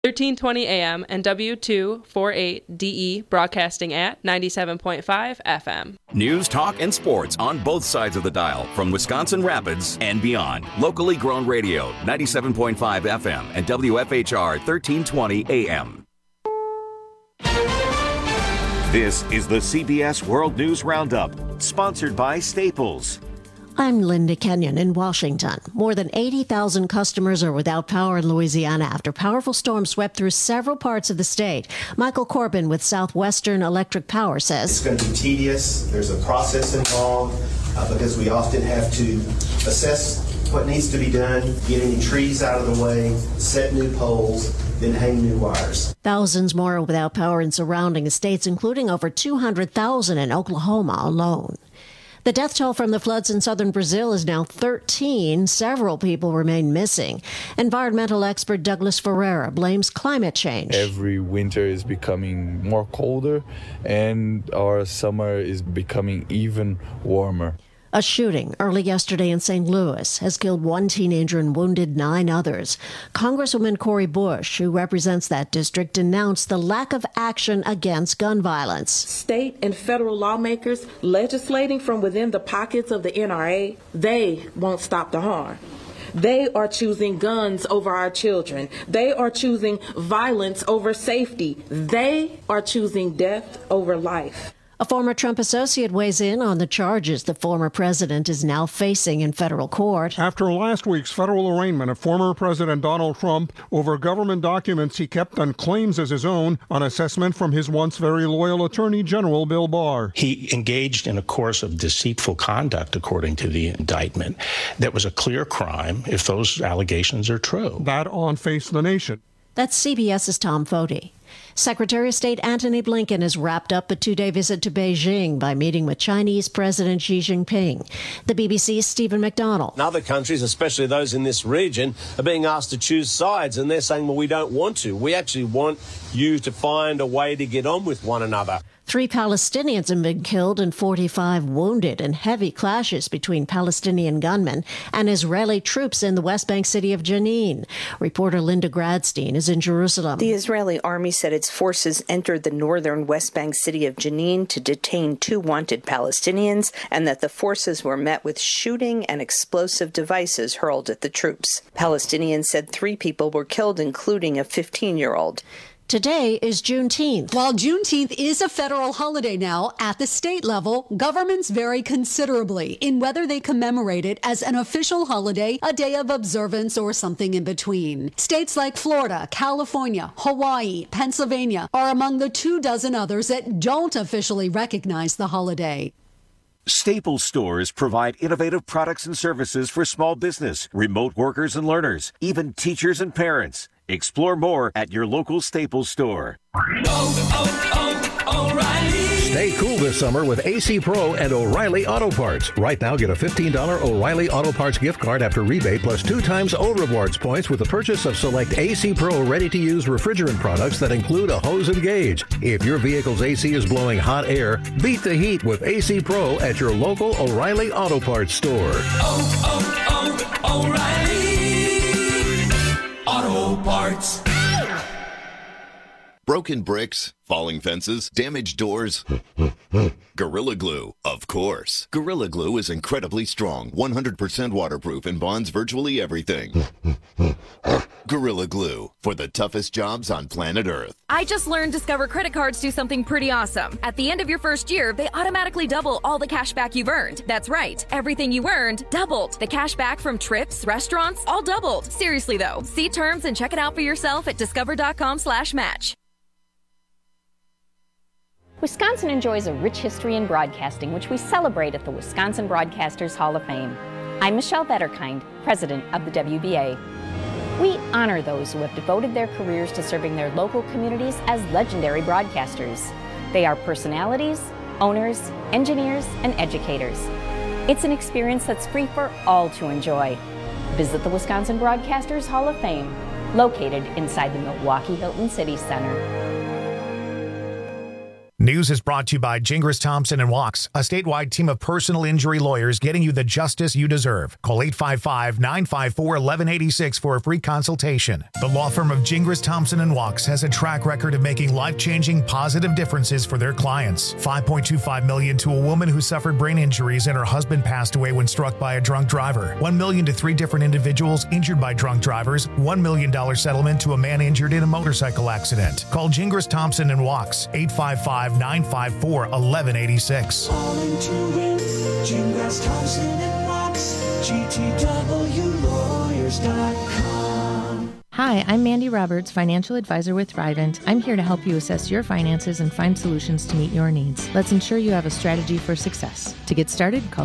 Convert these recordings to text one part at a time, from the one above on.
1320 AM and W248DE broadcasting at 97.5 FM. News, talk, and sports on both sides of the dial from Wisconsin Rapids and beyond. Locally grown radio, 97.5 FM and WFHR 1320 AM. This is the CBS World News Roundup, sponsored by Staples. I'm Linda Kenyon in Washington. More than 80,000 customers are without power in Louisiana after powerful storms swept through several parts of the state. Michael Corbin with Southwestern Electric Power says it's going to be tedious. There's a process involved because we often have to assess what needs to be done, get any trees out of the way, set new poles, then hang new wires. Thousands more are without power in surrounding states, including over 200,000 in Oklahoma alone. The death toll from the floods in southern Brazil is now 13. Several people remain missing. Environmental expert Douglas Ferreira blames climate change. Every winter is becoming more colder, and our summer is becoming even warmer. A shooting early yesterday in St. Louis has killed one teenager and wounded 9 others. Congresswoman Cori Bush, who represents that district, denounced the lack of action against gun violence. State and federal lawmakers legislating from within the pockets of the NRA, they won't stop the harm. They are choosing guns over our children. They are choosing violence over safety. They are choosing death over life. A former Trump associate weighs in on the charges the former president is now facing in federal court. After last week's federal arraignment of former President Donald Trump over government documents he kept and claims as his own on assessment from his once very loyal Attorney General Bill Barr. He engaged in a course of deceitful conduct, according to the indictment. That was a clear crime if those allegations are true. That on Face the Nation. That's CBS's Tom Foti. Secretary of State Antony Blinken has wrapped up a 2-day visit to Beijing by meeting with Chinese President Xi Jinping. The BBC's Stephen McDonald. Other countries, especially those in this region, are being asked to choose sides, and they're saying, well, we don't want to. We actually want you to find a way to get on with one another. 3 Palestinians have been killed and 45 wounded in heavy clashes between Palestinian gunmen and Israeli troops in the West Bank city of Jenin. Reporter Linda Gradstein is in Jerusalem. The Israeli army said its forces entered the northern West Bank city of Jenin to detain 2 wanted Palestinians, and that the forces were met with shooting and explosive devices hurled at the troops. Palestinians said 3 people were killed, including a 15-year-old. Today is Juneteenth. While Juneteenth is a federal holiday now, at the state level, governments vary considerably in whether they commemorate it as an official holiday, a day of observance, or something in between. States like Florida, California, Hawaii, Pennsylvania are among the 24 others that don't officially recognize the holiday. Staples stores provide innovative products and services for small business, remote workers and learners, even teachers and parents. Explore more at your local Staples store. O'Reilly. Stay cool this summer with AC Pro and O'Reilly Auto Parts. Right now, get a $15 O'Reilly Auto Parts gift card after rebate plus 2 times O Rewards points with the purchase of select AC Pro ready-to-use refrigerant products that include a hose and gauge. If your vehicle's AC is blowing hot air, beat the heat with AC Pro at your local O'Reilly Auto Parts store. O'Reilly Auto Parts. Broken bricks, falling fences, damaged doors. Gorilla Glue, of course. Gorilla Glue is incredibly strong, 100% waterproof, and bonds virtually everything. Gorilla Glue, for the toughest jobs on planet Earth. I just learned Discover credit cards do something pretty awesome. At the end of your first year, they automatically double all the cash back you've earned. That's right. Everything you earned doubled. The cash back from trips, restaurants, all doubled. Seriously, though. See terms and check it out for yourself at discover.com/match. Wisconsin enjoys a rich history in broadcasting, which we celebrate at the Wisconsin Broadcasters Hall of Fame. I'm Michelle Vetterkind, president of the WBA. We honor those who have devoted their careers to serving their local communities as legendary broadcasters. They are personalities, owners, engineers, and educators. It's an experience that's free for all to enjoy. Visit the Wisconsin Broadcasters Hall of Fame, located inside the Milwaukee Hilton City Center. News is brought to you by Gingras Thompson & Walks, a statewide team of personal injury lawyers getting you the justice you deserve. Call 855-954-1186 for a free consultation. The law firm of Gingras Thompson & Walks has a track record of making life-changing positive differences for their clients. $5.25 million to a woman who suffered brain injuries and her husband passed away when struck by a drunk driver. $1 million to 3 different individuals injured by drunk drivers. $1 million settlement to a man injured in a motorcycle accident. Call Gingras Thompson & Walks, 855-954-1186. Calling to win, Gingras Thompson and Walks, GTWlawyers.com. Hi, I'm Mandy Roberts, financial advisor with Thrivent. I'm here to help you assess your finances and find solutions to meet your needs. Let's ensure you have a strategy for success. To get started, call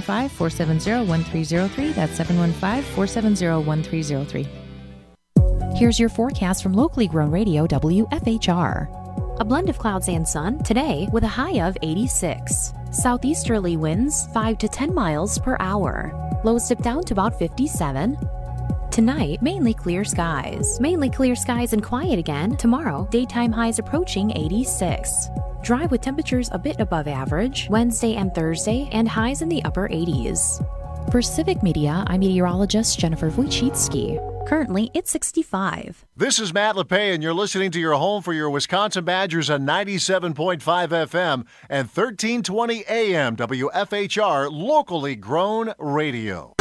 715-470-1303. That's 715-470-1303. Here's your forecast from locally grown radio WFHR. A blend of clouds and sun today with a high of 86. Southeasterly winds 5 to 10 miles per hour. Lows dip down to about 57. Tonight, mainly clear skies. Mainly clear skies and quiet again. Tomorrow, daytime highs approaching 86. Dry with temperatures a bit above average Wednesday and Thursday, and highs in the upper 80s. For Civic Media, I'm meteorologist Jennifer Wojcicki. Currently, it's 65. This is Matt LePay, and you're listening to your home for your Wisconsin Badgers on 97.5 FM and 1320 AM WFHR, locally grown radio.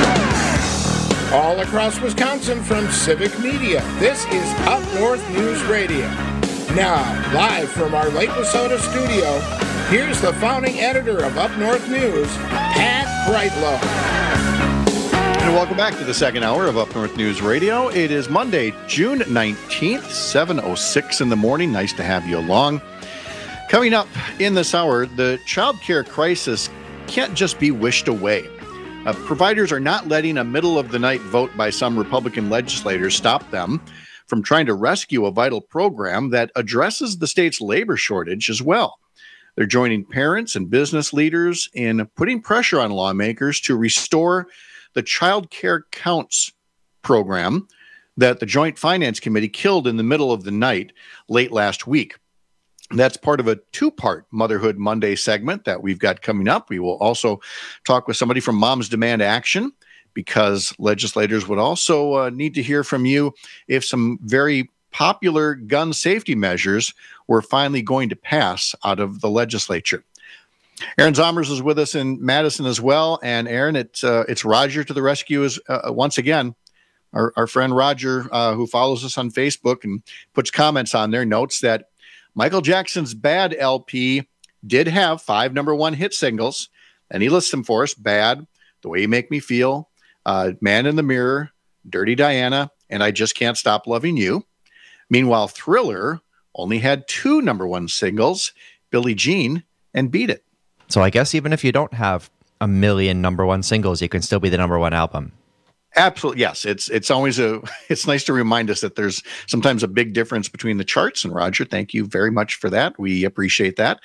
All across Wisconsin from Civic Media, this is Up North News Radio. Now, live from our Lake Wissota studio, here's the founding editor of Up North News, Pat Breitlow. And welcome back to the second hour of Up North News Radio. It is Monday, June 19th, 7:06 in the morning. Nice to have you along. Coming up in this hour, the child care crisis can't just be wished away. Providers are not letting a middle-of-the-night vote by some Republican legislators stop them from trying to rescue a vital program that addresses the state's labor shortage as well. They're joining parents and business leaders in putting pressure on lawmakers to restore the Child Care Counts program that the Joint Finance Committee killed in the middle of the night late last week. That's part of a two-part Motherhood Monday segment that we've got coming up. We will also talk with somebody from Moms Demand Action, because legislators would also need to hear from you if some very popular gun safety measures were finally going to pass out of the legislature. Aaron Zomers is with us in Madison as well. And Aaron, it's Roger to the rescue once again. Our friend Roger, who follows us on Facebook and puts comments on there, notes that Michael Jackson's Bad LP did have 5 number one hit singles, and he lists them for us: Bad, The Way You Make Me Feel, Man in the Mirror, Dirty Diana, and I Just Can't Stop Loving You. Meanwhile, Thriller only had 2 number one singles, Billie Jean and Beat It. So I guess even if you don't have a million number one singles, you can still be the number one album. Absolutely, yes. It's always it's nice to remind us that there's sometimes a big difference between the charts. And Roger, thank you very much for that. We appreciate that.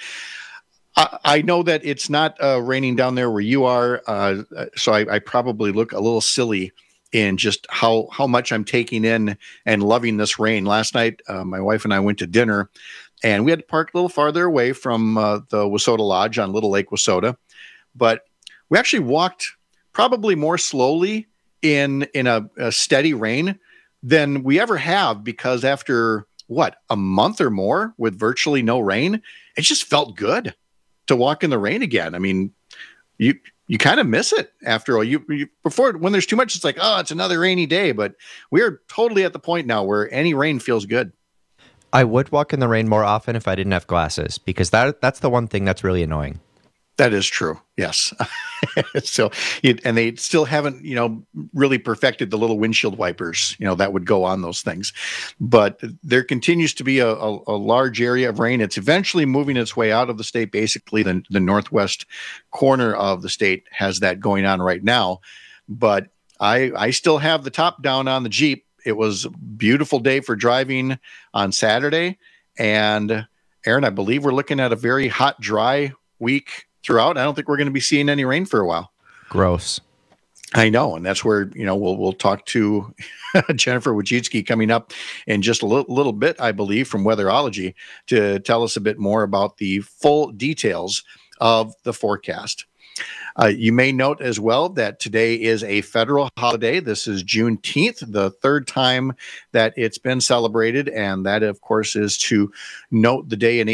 I know that it's not raining down there where you are, so I probably look a little silly in just how much I'm taking in and loving this rain. Last night, my wife and I went to dinner, and we had to park a little farther away from the Wissota Lodge on Little Lake Wissota. But we actually walked probably more slowly in a steady rain than we ever have, because after, a month or more with virtually no rain, it just felt good to walk in the rain again. I mean, you kind of miss it after all. Before, when there's too much, it's like, oh, it's another rainy day. But we're totally at the point now where any rain feels good. I would walk in the rain more often if I didn't have glasses, because that's the one thing that's really annoying. That is true. Yes. So, and they still haven't, really perfected the little windshield wipers, that would go on those things. But there continues to be a large area of rain. It's eventually moving its way out of the state. Basically, the northwest corner of the state has that going on right now. But I still have the top down on the Jeep. It was a beautiful day for driving on Saturday. And Aaron, I believe we're looking at a very hot, dry week throughout. I don't think we're going to be seeing any rain for a while. Gross. I know, and that's where we'll talk to Jennifer Wojcicki coming up in just a little bit, I believe, from Weatherology to tell us a bit more about the full details of the forecast. You may note as well that today is a federal holiday. This is Juneteenth, the third time that it's been celebrated, and that, of course, is to note the day in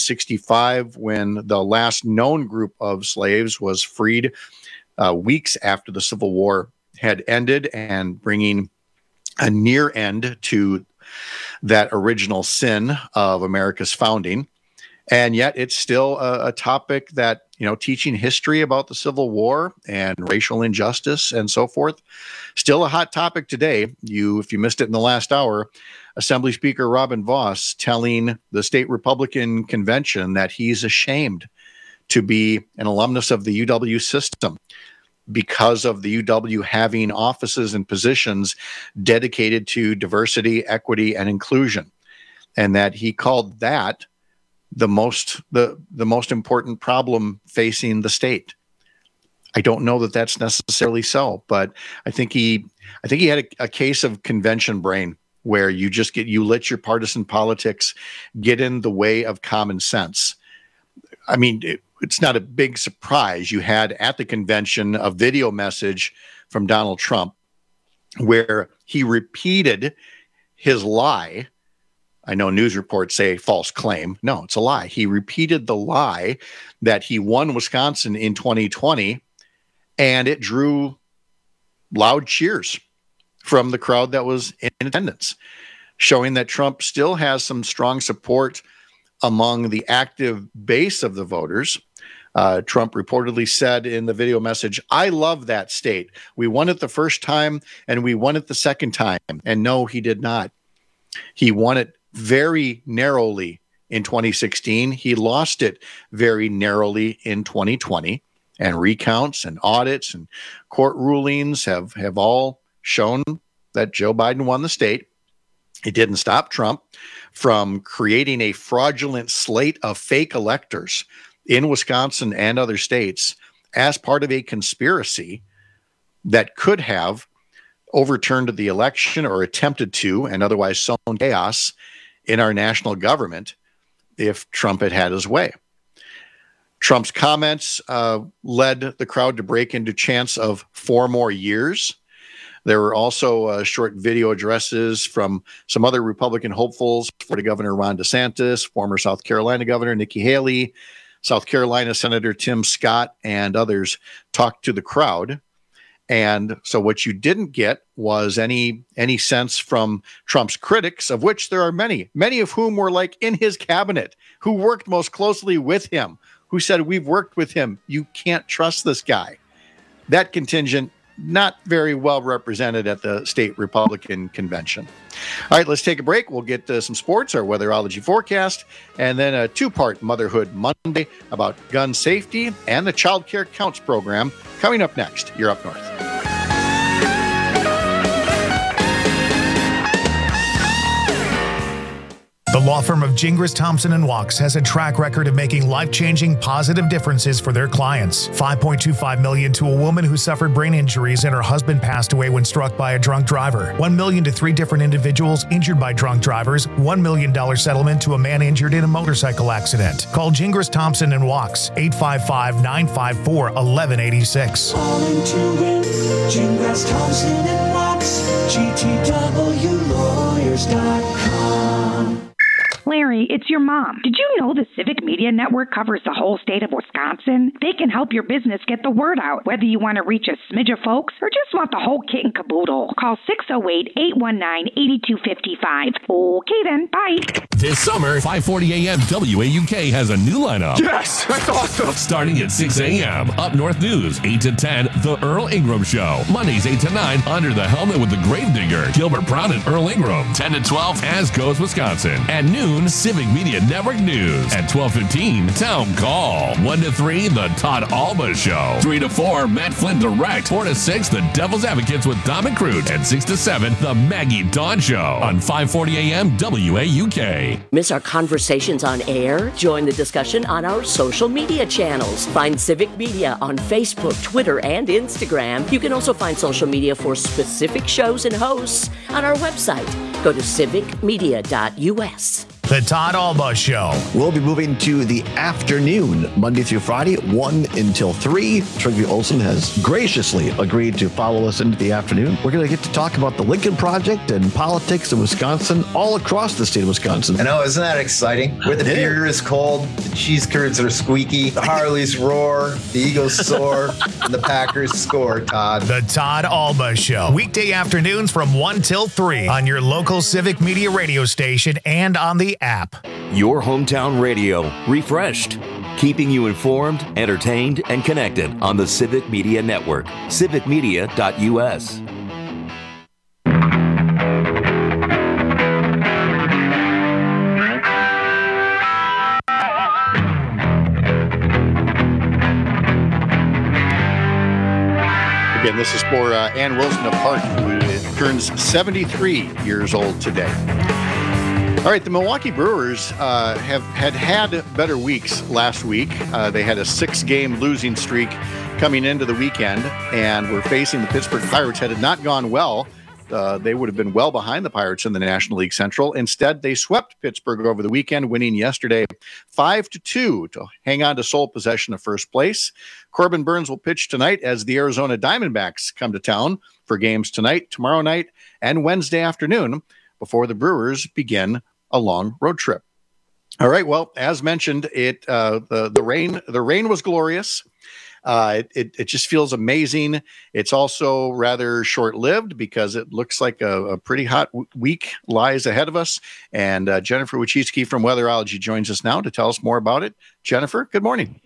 1865 when the last known group of slaves was freed, weeks after the Civil War had ended, and bringing a near end to that original sin of America's founding. And yet it's still a topic that, teaching history about the Civil War and racial injustice and so forth, still a hot topic today. If you missed it in the last hour, Assembly Speaker Robin Vos telling the state Republican convention that he's ashamed to be an alumnus of the UW system because of the UW having offices and positions dedicated to diversity, equity, and inclusion, and that he called that the most important problem facing the state. I don't know that that's necessarily so, but I think he had a case of convention brain where you let your partisan politics get in the way of common sense. I mean, it's not a big surprise. You had at the convention a video message from Donald Trump where he repeated his lie. I know news reports say false claim. No, it's a lie. He repeated the lie that he won Wisconsin in 2020, and it drew loud cheers from the crowd that was in attendance, showing that Trump still has some strong support among the active base of the voters. Trump reportedly said in the video message, "I love that state. We won it the first time and we won it the second time." And no, he did not. He won it very narrowly in 2016. He lost it very narrowly in 2020. And recounts and audits and court rulings have all shown that Joe Biden won the state. It didn't stop Trump from creating a fraudulent slate of fake electors in Wisconsin and other states as part of a conspiracy that could have overturned the election or attempted to, and otherwise sown chaos in our national government if Trump had had his way. Trump's comments led the crowd to break into chants of 4 more years. There were also short video addresses from some other Republican hopefuls, Florida Governor Ron DeSantis, former South Carolina Governor Nikki Haley, South Carolina Senator Tim Scott, and others talked to the crowd. And so what you didn't get was any sense from Trump's critics, of which there are many of whom were like in his cabinet, who worked most closely with him, who said, "We've worked with him. You can't trust this guy." That contingent not very well represented at the state Republican convention. All right, let's take a break. We'll get some sports, our weatherology forecast, and then a 2-part Motherhood Monday about gun safety and the Child Care Counts program coming up next. You're Up North. The law firm of Gingras, Thompson & Walks has a track record of making life-changing positive differences for their clients. $5.25 million to a woman who suffered brain injuries and her husband passed away when struck by a drunk driver. $1 million to 3 different individuals injured by drunk drivers. $1 million settlement to a man injured in a motorcycle accident. Call Gingras, Thompson & Walks, 855-954-1186. Calling to win, Gingras, Thompson & Walks, GTWlawyers.com. Larry, it's your mom. Did you know the Civic Media Network covers the whole state of Wisconsin? They can help your business get the word out, whether you want to reach a smidge of folks or just want the whole kit and caboodle. Call 608-819-8255. Okay then, bye. This summer, 540 AM WAUK has a new lineup. Yes, that's awesome. Starting at 6 a.m., Up North News, 8 to 10, The Earl Ingram Show. Mondays, 8 to 9, Under the Helmet with the Gravedigger, Gilbert Brown and Earl Ingram. 10 to 12, As Goes Wisconsin. At noon, Civic Media Network News. At 12:15, Town Call. 1 to 3, The Todd Alba Show. 3 to 4, Matt Flynn Direct. 4 to 6, The Devil's Advocates with Dom and Crute. And 6 to 7, The Maggie Dawn Show on 540 AM WAUK. Miss our conversations on air? Join the discussion on our social media channels. Find Civic Media on Facebook, Twitter, and Instagram. You can also find social media for specific shows and hosts on our website. Go to civicmedia.us. The Todd Alba Show. We'll be moving to the afternoon, Monday through Friday, 1 until 3. Trygve Olsen has graciously agreed to follow us into the afternoon. We're going to get to talk about the Lincoln Project and politics in Wisconsin, all across the state of Wisconsin. I know, isn't that exciting? Where the beer is cold, the cheese curds are squeaky, the Harleys roar, the Eagles soar, and the Packers score, Todd. The Todd Alba Show. Weekday afternoons from 1 till 3 on your local Civic Media radio station and on the app. Your hometown radio, refreshed, keeping you informed, entertained, and connected on the Civic Media Network. civicmedia.us. Again, this is for Ann Wilson of Park, who turns 73 years old today. All right, the Milwaukee Brewers had better weeks last week. They had a 6-game losing streak coming into the weekend and were facing the Pittsburgh Pirates. Had it not gone well, they would have been well behind the Pirates in the National League Central. Instead, they swept Pittsburgh over the weekend, winning yesterday 5-2 to hang on to sole possession of first place. Corbin Burns will pitch tonight as the Arizona Diamondbacks come to town for games tonight, tomorrow night, and Wednesday afternoon before the Brewers begin a long road trip. All right. Well, as mentioned, the rain was glorious. It just feels amazing. It's also rather short-lived because it looks like a pretty hot week lies ahead of us. And Jennifer Wachitsky from Weatherology joins us now to tell us more about it. Jennifer, good morning.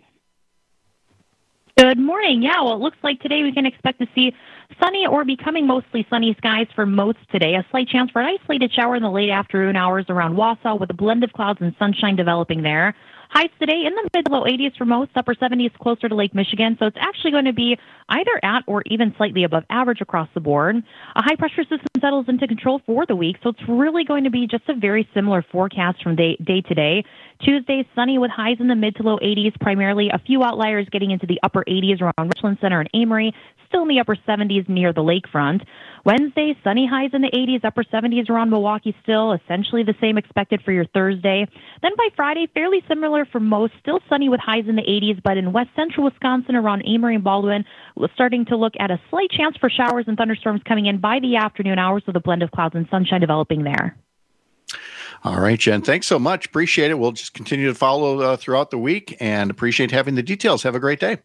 Good morning. Yeah, well, it looks like today we can expect to see sunny or becoming mostly sunny skies for most today. A slight chance for an isolated shower in the late afternoon hours around Wausau with a blend of clouds and sunshine developing there. Highs today in the mid to low 80s for most, upper 70s closer to Lake Michigan. So it's actually going to be either at or even slightly above average across the board. A high pressure system settles into control for the week. So it's really going to be just a very similar forecast from day to day. Tuesday, sunny with highs in the mid to low 80s, primarily a few outliers getting into the upper 80s around Richland Center and Amory, still in the upper 70s near the lakefront. Wednesday, sunny highs in the 80s, upper 70s around Milwaukee still, essentially the same expected for your Thursday. Then by Friday, fairly similar for most, still sunny with highs in the 80s, but in west central Wisconsin around Amory and Baldwin, we're starting to look at a slight chance for showers and thunderstorms coming in by the afternoon hours with a blend of clouds and sunshine developing there. All right, Jen, thanks so much. Appreciate it. We'll just continue to follow throughout the week and appreciate having the details. Have a great day.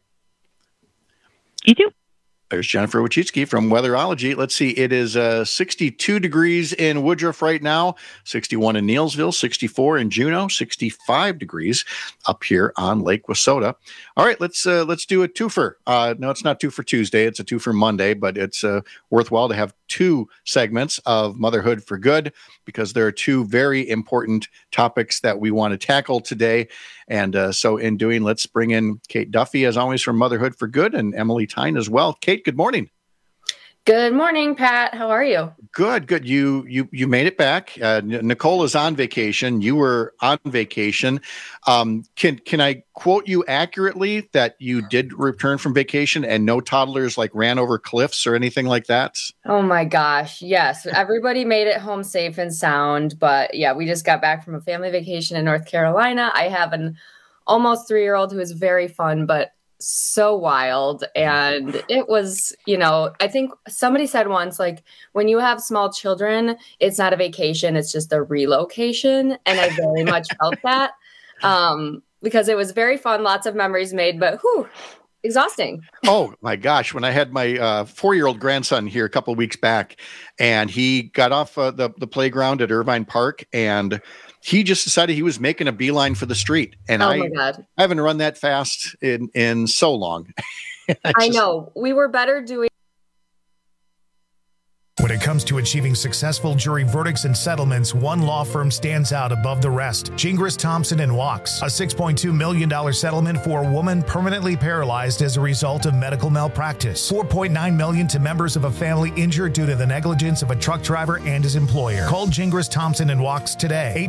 You too. There's Jennifer Wachitsky from Weatherology. Let's see. It is 62 degrees in Woodruff right now, 61 in Neillsville, 64 in Juneau, 65 degrees up here on Lake Wissota. All right, let's do a twofer. No, it's not two for Tuesday. It's a two for Monday, but it's worthwhile to have two segments of Motherhood for Good because there are two very important topics that we want to tackle today. And so in doing, let's bring in Kate Duffy, as always, from Motherhood for Good, and Emily Tyne as well. Kate, good morning. Good morning, Pat. How are you? Good. You made it back. Nicole is on vacation. You were on vacation. Can I quote you accurately that you did return from vacation and no toddlers like ran over cliffs or anything like that? Oh my gosh. Yes. Everybody made it home safe and sound. But yeah, we just got back from a family vacation in North Carolina. I have an almost 3-year-old who is very fun, but so wild. And it was, I think somebody said once, like, when you have small children, it's not a vacation, it's just a relocation. And I very much felt that because it was very fun, lots of memories made, but exhausting. Oh my gosh. When I had my 4-year-old grandson here a couple of weeks back, and he got off the playground at Irvine Park, and he just decided he was making a beeline for the street. And my God. I haven't run that fast in so long. I know. We were better doing When it comes to achieving successful jury verdicts and settlements, one law firm stands out above the rest. Gingras, Thompson & Walks. A $6.2 million settlement for a woman permanently paralyzed as a result of medical malpractice. $4.9 million to members of a family injured due to the negligence of a truck driver and his employer. Call Gingras, Thompson & Walks today.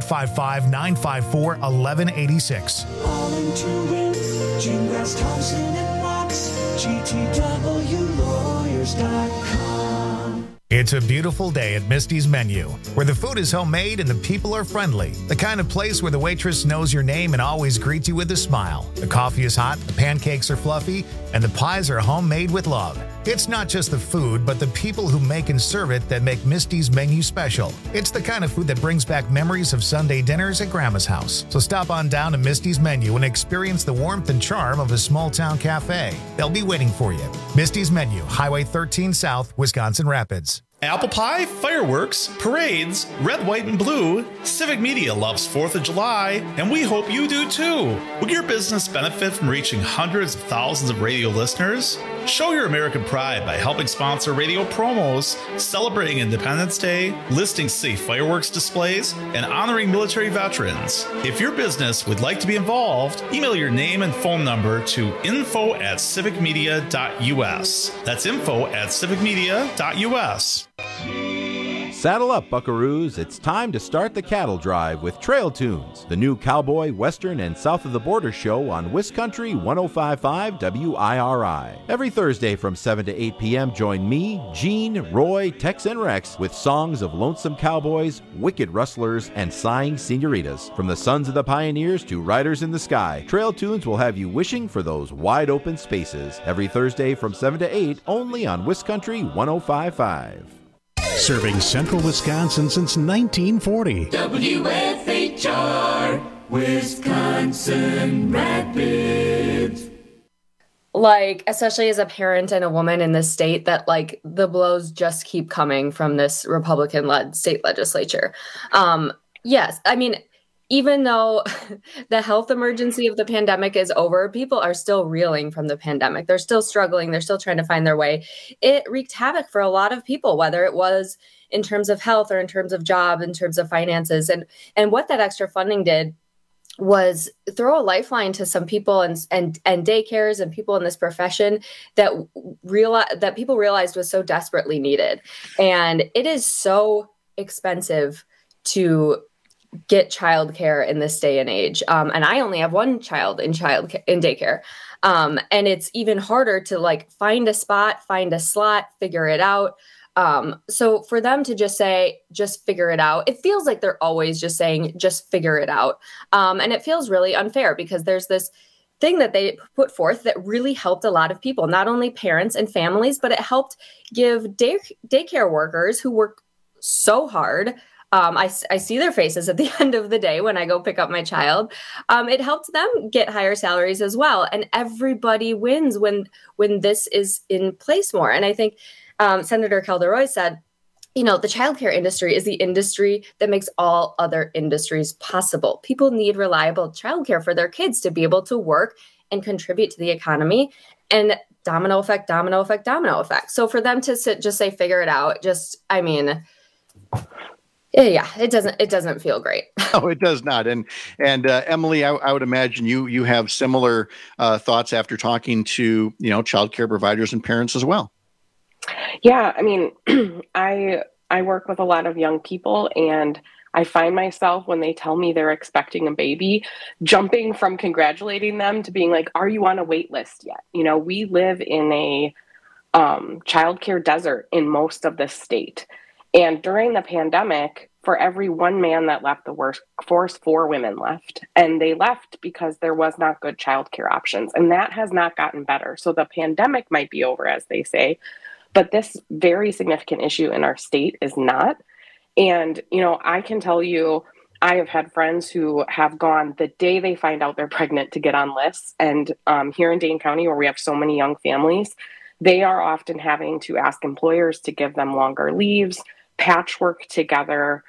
855-954-1186. All in to win. Gingras, Thompson & Walks. GTWlawyers.com. It's a beautiful day at Misty's Menu, where the food is homemade and the people are friendly. The kind of place where the waitress knows your name and always greets you with a smile. The coffee is hot, the pancakes are fluffy, and the pies are homemade with love. It's not just the food, but the people who make and serve it that make Misty's Menu special. It's the kind of food that brings back memories of Sunday dinners at Grandma's house. So stop on down to Misty's Menu and experience the warmth and charm of a small-town cafe. They'll be waiting for you. Misty's Menu, Highway 13 South, Wisconsin Rapids. Apple pie, fireworks, parades, red, white, and blue. Civic Media loves 4th of July, and we hope you do too. Will your business benefit from reaching hundreds of thousands of radio listeners? Show your American pride by helping sponsor radio promos, celebrating Independence Day, listing safe fireworks displays, and honoring military veterans. If your business would like to be involved, email your name and phone number to info@civicmedia.us. That's info@civicmedia.us. Saddle up, buckaroos. It's time to start the cattle drive with Trail Tunes, the new cowboy, western, and south of the border show on Wiscountry 105.5 WIRI. Every Thursday from 7 to 8 p.m., join me, Gene, Roy, Tex, and Rex with songs of lonesome cowboys, wicked rustlers, and sighing senoritas. From the sons of the pioneers to riders in the sky, Trail Tunes will have you wishing for those wide open spaces. Every Thursday from 7 to 8, only on Wiscountry 105.5. Serving central Wisconsin since 1940. WFHR, Wisconsin Rapids. Like, especially as a parent and a woman in this state, that like the blows just keep coming from this Republican-led state legislature. Yes, I mean, even though the health emergency of the pandemic is over, people are still reeling from the pandemic. They're still struggling. They're still trying to find their way. It wreaked havoc for a lot of people, whether it was in terms of health or in terms of job, in terms of finances. And what that extra funding did was throw a lifeline to some people and daycares and people in this profession that people realized was so desperately needed. And it is so expensive to get childcare in this day and age. And I only have one child in daycare. And it's even harder to like find a spot, find a slot, figure it out. So for them to just say, just figure it out, it feels like they're always just saying, just figure it out. And it feels really unfair because there's this thing that they put forth that really helped a lot of people, not only parents and families, but it helped give daycare workers who work so hard. I see their faces at the end of the day when I go pick up my child. It helped them get higher salaries as well. And everybody wins when this is in place more. And I think Senator Calderoy said, you know, the childcare industry is the industry that makes all other industries possible. People need reliable childcare for their kids to be able to work and contribute to the economy. And domino effect, domino effect, domino effect. So for them to just say, figure it out, yeah, it doesn't feel great. No, it does not. And Emily, I would imagine you have similar thoughts after talking to, childcare providers and parents as well. Yeah, I mean, I work with a lot of young people, and I find myself when they tell me they're expecting a baby, jumping from congratulating them to being like, "Are you on a wait list yet?" We live in a childcare desert in most of the state. And during the pandemic, for every one man that left the workforce, 4 women left. And they left because there was not good childcare options. And that has not gotten better. So the pandemic might be over, as they say, but this very significant issue in our state is not. And, I can tell you, I have had friends who have gone the day they find out they're pregnant to get on lists. And here in Dane County, where we have so many young families, they are often having to ask employers to give them longer leaves, patchwork together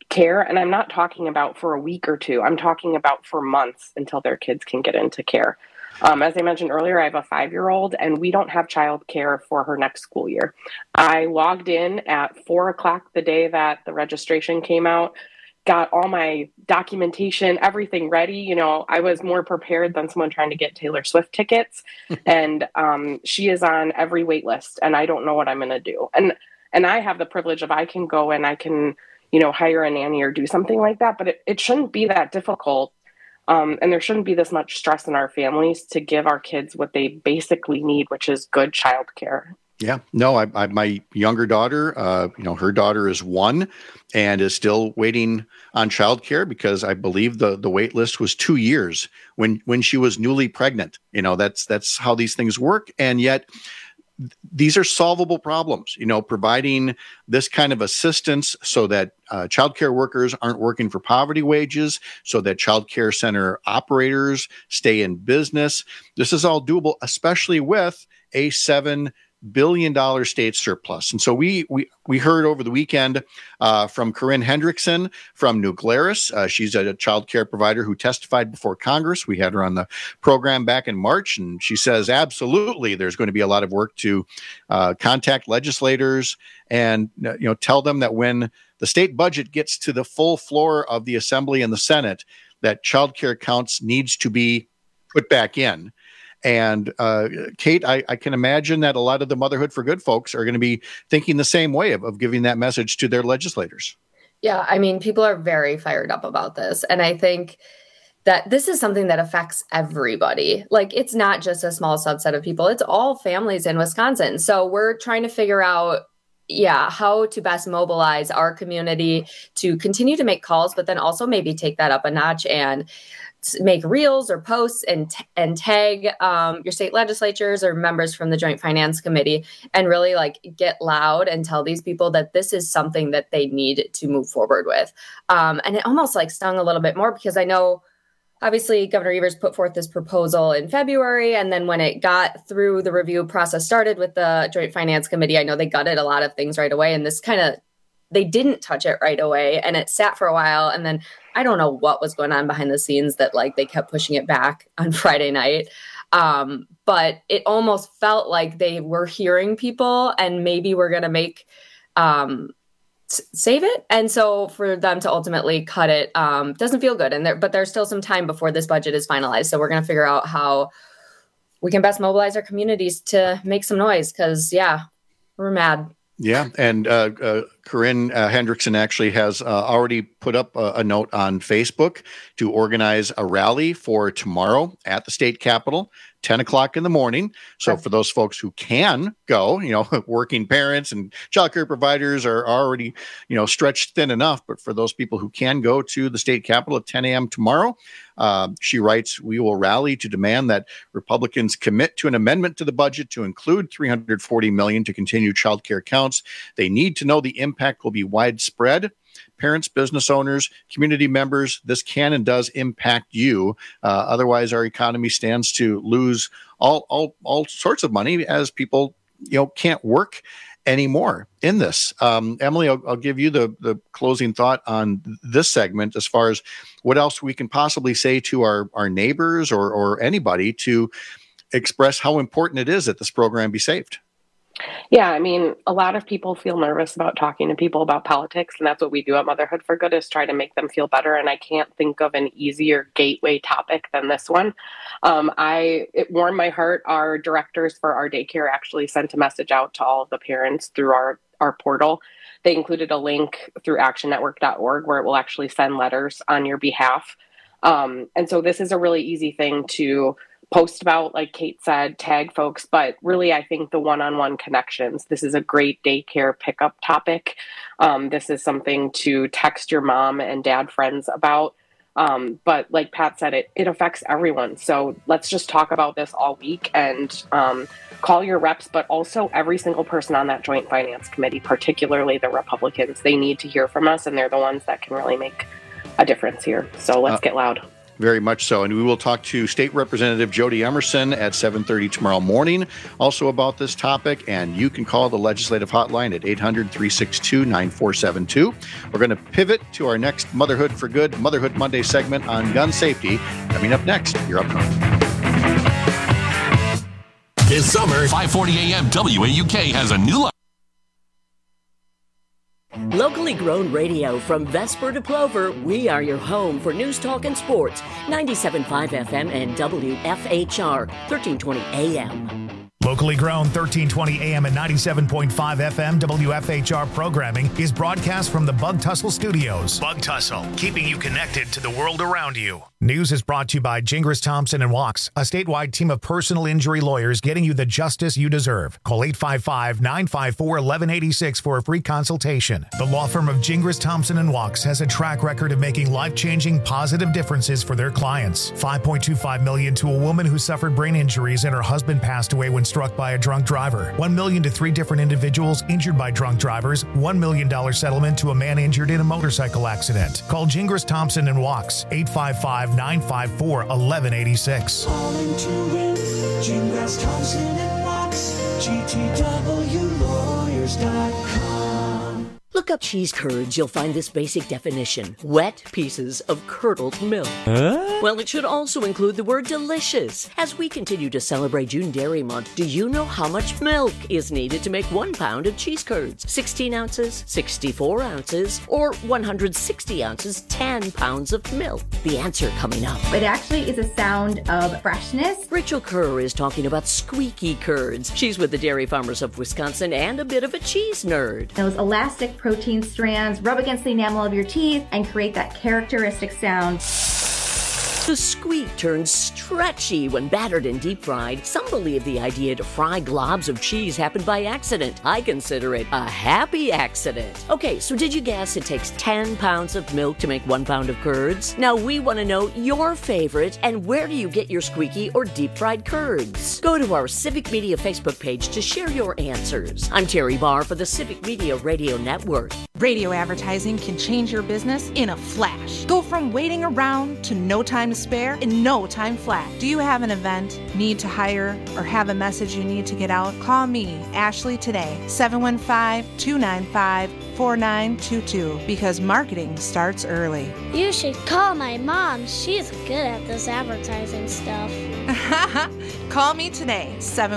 care. And I'm not talking about for a week or two. I'm talking about for months until their kids can get into care. As I mentioned earlier, I have a 5-year-old and we don't have child care for her next school year. I logged in at 4:00 the day that the registration came out, got all my documentation, everything ready. You know, I was more prepared than someone trying to get Taylor Swift tickets. And she is on every wait list and I don't know what I'm going to do. And I have the privilege of I can go and I can, you know, hire a nanny or do something like that, but it shouldn't be that difficult. And there shouldn't be this much stress in our families to give our kids what they basically need, which is good childcare. Yeah, no, I my younger daughter, her daughter is 1 and is still waiting on childcare because I believe the wait list was 2 years when she was newly pregnant. You know, that's how these things work. And yet these are solvable problems, you know, providing this kind of assistance so that childcare workers aren't working for poverty wages, so that childcare center operators stay in business. This is all doable, especially with a $7 billion state surplus. And so we heard over the weekend from Corinne Hendrickson from New Glarus. She's a child care provider who testified before Congress. We had her on the program back in March, and she says absolutely there's going to be a lot of work to contact legislators and tell them that when the state budget gets to the full floor of the Assembly and the Senate, that child care counts needs to be put back in. And Kate, I can imagine that a lot of the Motherhood for Good folks are going to be thinking the same way of giving that message to their legislators. Yeah, I mean, people are very fired up about this. And I think that this is something that affects everybody. Like, it's not just a small subset of people. It's all families in Wisconsin. So we're trying to figure out, how to best mobilize our community to continue to make calls, but then also maybe take that up a notch and make reels or posts and tag your state legislatures or members from the Joint Finance Committee and really get loud and tell these people that this is something that they need to move forward with. And it almost stung a little bit more because I know obviously Governor Evers put forth this proposal in February. And then when it got through the review process started with the Joint Finance Committee, I know they gutted a lot of things right away. And this they didn't touch it right away and it sat for a while. And then I don't know what was going on behind the scenes that they kept pushing it back on Friday night. But it almost felt like they were hearing people and maybe we're going to make, save it. And so for them to ultimately cut it, doesn't feel good. But there's still some time before this budget is finalized. So we're going to figure out how we can best mobilize our communities to make some noise. Cause we're mad. Yeah, and Corinne Hendrickson actually has already put up a note on Facebook to organize a rally for tomorrow at the state capitol, 10 o'clock in the morning. So for those folks who can go, working parents and childcare providers are already, stretched thin enough. But for those people who can go to the state capitol at 10 a.m. tomorrow, she writes, we will rally to demand that Republicans commit to an amendment to the budget to include $340 million to continue child care counts. They need to know the impact will be widespread. Parents, business owners, community members, this can and does impact you. Otherwise, our economy stands to lose all sorts of money as people, can't work anymore in this. Emily, I'll give you the closing thought on this segment as far as what else we can possibly say to our neighbors or anybody to express how important it is that this program be saved. Yeah, I mean, a lot of people feel nervous about talking to people about politics, and that's what we do at Motherhood for Good is try to make them feel better. And I can't think of an easier gateway topic than this one. It warmed my heart. Our directors for our daycare actually sent a message out to all of the parents through our portal. They included a link through actionnetwork.org where it will actually send letters on your behalf. And so this is a really easy thing to post about, like Kate said, tag folks, but really I think the one-on-one connections, this is a great daycare pickup topic. This is something to text your mom and dad friends about. But like Pat said, it affects everyone. So let's just talk about this all week and call your reps, but also every single person on that Joint Finance Committee, particularly the Republicans. They need to hear from us, and they're the ones that can really make a difference here. So let's get loud. Very much so. And we will talk to State Representative Jody Emerson at 7:30 tomorrow morning also about this topic. And you can call the legislative hotline at 800-362-9472. We're going to pivot to our next Motherhood for Good, Motherhood Monday segment on gun safety. Coming up next, you're up north. This summer, 540 AM WAUK has a new Locally grown radio from Vesper to Plover, we are your home for news, talk, and sports. 97.5 FM and WFHR, 1320 AM. Locally grown 1320 AM and 97.5 FM WFHR programming is broadcast from the Bug Tussle Studios. Bug Tussle, keeping you connected to the world around you. News is brought to you by Gingras Thompson & Wachs, a statewide team of personal injury lawyers getting you the justice you deserve. Call 855-954-1186 for a free consultation. The law firm of Gingras Thompson & Wachs has a track record of making life-changing positive differences for their clients. $5.25 million to a woman who suffered brain injuries and her husband passed away when struck by a drunk driver. $1 million to 3 different individuals injured by drunk drivers. $1 million settlement to a man injured in a motorcycle accident. Call Gingras Thompson & Wachs, 855-954-1186. Calling to win, Gingras Thompson & Wachs, GTWlawyers.com. Look up cheese curds, you'll find this basic definition. Wet pieces of curdled milk. Well, it should also include the word delicious. As we continue to celebrate June Dairy Month, do you know how much milk is needed to make 1 pound of cheese curds? 16 ounces, 64 ounces, or 160 ounces, 10 pounds of milk? The answer coming up. It actually is a sound of freshness. Rachel Kerr is talking about squeaky curds. She's with the Dairy Farmers of Wisconsin and a bit of a cheese nerd. Those elastic protein strands rub against the enamel of your teeth and create that characteristic sound. The squeak turns stretchy when battered and deep fried. Some believe the idea to fry globs of cheese happened by accident. I consider it a happy accident. Okay, so did you guess it takes 10 pounds of milk to make 1 pound of curds? Now we want to know your favorite and where do you get your squeaky or deep fried curds? Go to our Civic Media Facebook page to share your answers. I'm Terry Barr for the Civic Media Radio Network. Radio advertising can change your business in a flash. Go from waiting around to no time to spare in no time flat. Do you have an event, need to hire, or have a message you need to get out? Call me, Ashley, today, 715-295-4922, because marketing starts early. You should call my mom. She's good at this advertising stuff. Call me today,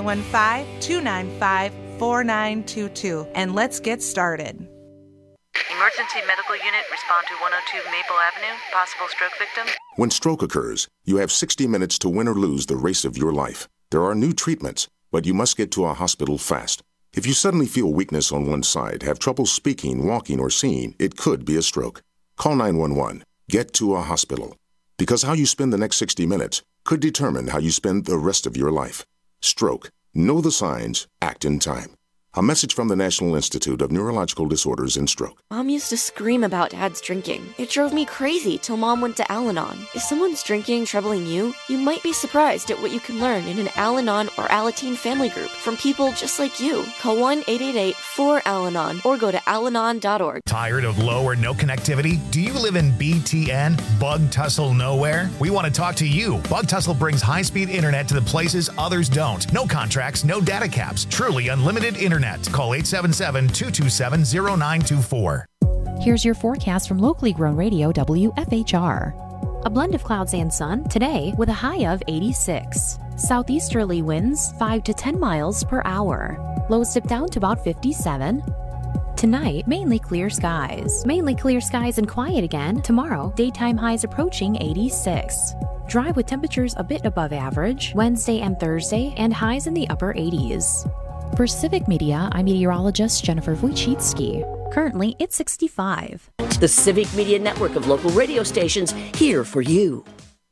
715-295-4922, and let's get started. Emergency medical unit, respond to 102 Maple Avenue, possible stroke victim. When stroke occurs, you have 60 minutes to win or lose the race of your life. There are new treatments, but you must get to a hospital fast. If you suddenly feel weakness on one side, have trouble speaking, walking, or seeing, it could be a stroke. Call 911. Get to a hospital. Because how you spend the next 60 minutes could determine how you spend the rest of your life. Stroke. Know the signs. Act in time. A message from the National Institute of Neurological Disorders and Stroke. Mom used to scream about Dad's drinking. It drove me crazy till Mom went to Al-Anon. If someone's drinking troubling you, you might be surprised at what you can learn in an Al-Anon or Alateen family group from people just like you. Call 1-888-4-AL-ANON or go to alanon.org. Tired of low or no connectivity? Do you live in BTN? Bug Tussle Nowhere? We want to talk to you. Bug Tussle brings high-speed internet to the places others don't. No contracts, no data caps. Truly unlimited internet. Call 877-227-0924. Here's your forecast from locally grown radio WFHR. A blend of clouds and sun today with a high of 86. Southeasterly winds 5 to 10 miles per hour. Lows dip down to about 57. Tonight, mainly clear skies. Mainly clear skies and quiet again. Tomorrow, daytime highs approaching 86. Dry with temperatures a bit above average Wednesday and Thursday, and highs in the upper 80s. For Civic Media, I'm meteorologist Jennifer Wojcicki. Currently, it's 65. The Civic Media Network of local radio stations, here for you.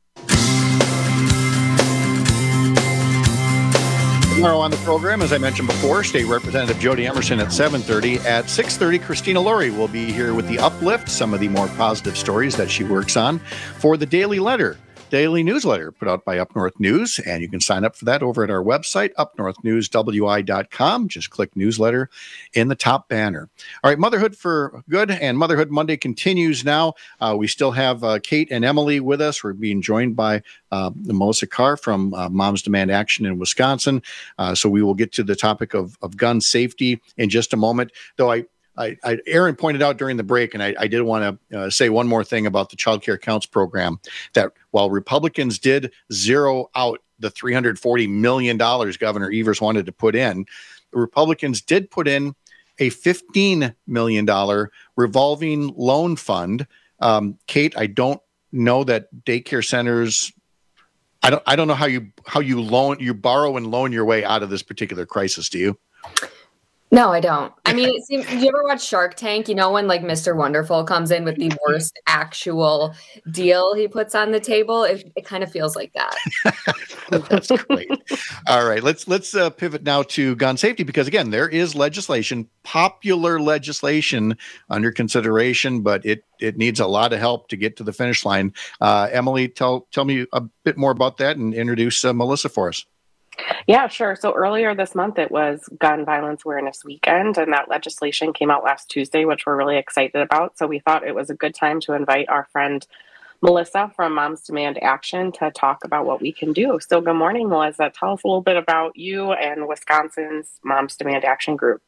Tomorrow on the program, as I mentioned before, State Representative Jody Emerson at 7:30. At 6:30, Christina Laurie will be here with the Uplift, some of the more positive stories that she works on for the Daily Letter. daily newsletter put out by Up North News, and you can sign up for that over at our website, upnorthnewswi.com. Just click newsletter in the top banner. All right, Motherhood for Good and Motherhood Monday continues now. We still have Kate and Emily with us. We're being joined by Melissa Carr from Moms Demand Action in Wisconsin. So we will get to the topic of gun safety in just a moment, though Aaron pointed out during the break, and I did want to say one more thing about the Child Care Counts program, that while Republicans did zero out the $340 million Governor Evers wanted to put in, the Republicans did put in a $15 million revolving loan fund. Kate, I don't know that daycare centers, I don't know how you borrow and loan your way out of this particular crisis, do you? No, I don't. I mean, it seems, did you ever watch Shark Tank? You know, when like Mr. Wonderful comes in with the worst actual deal he puts on the table, it kind of feels like that. That's great. All right, let's pivot now to gun safety, because again, there is legislation, popular legislation under consideration, but it needs a lot of help to get to the finish line. Emily, tell me a bit more about that and introduce Melissa for us. Yeah, sure. So earlier this month, it was Gun Violence Awareness Weekend, and that legislation came out last Tuesday, which we're really excited about. So we thought it was a good time to invite our friend Melissa from Moms Demand Action to talk about what we can do. So good morning, Melissa. Tell us a little bit about you and Wisconsin's Moms Demand Action group.